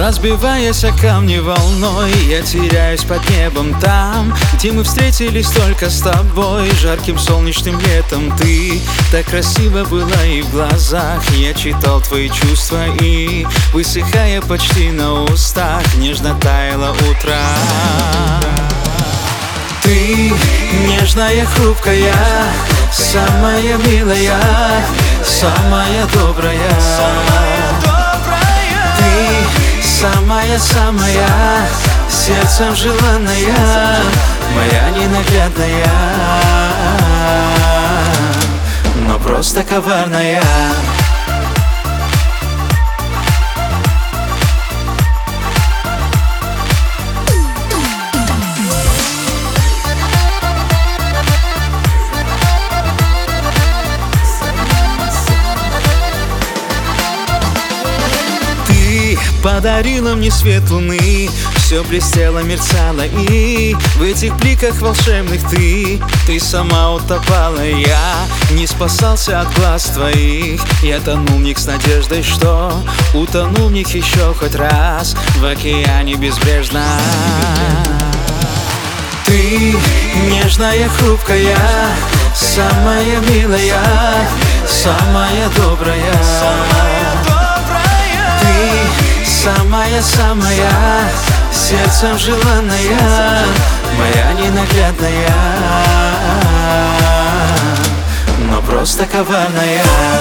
Разбиваясь о камни волной, я теряюсь под небом там, где мы встретились только с тобой. Жарким солнечным летом ты так красиво была, и в глазах я читал твои чувства, и, высыхая почти на устах, нежно таяло утро. Ты нежная, хрупкая, самая милая, самая добрая. Ты самая-самая, сердцем желанная, моя ненаглядная, но просто коварная. Подарила мне свет луны, все блестело, мерцало, и в этих бликах волшебных ты сама утопала. Я не спасался от глаз твоих, я тонул в них с надеждой, что утону в них еще хоть раз в океане безбрежно. Ты нежная, хрупкая, самая милая, самая добрая. Самая-самая, сердцем желанная, моя ненаглядная, но просто коварная.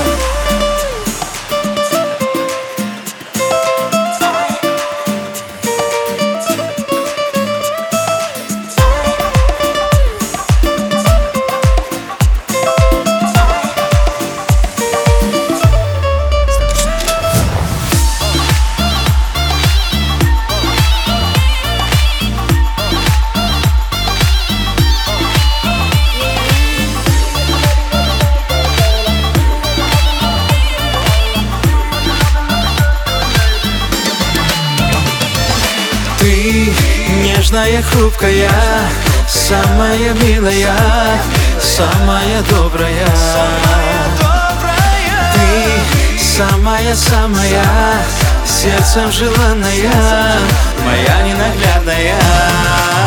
Ты нежная, хрупкая, самая милая, самая добрая. Ты самая-самая, сердцем желанная, моя ненаглядная.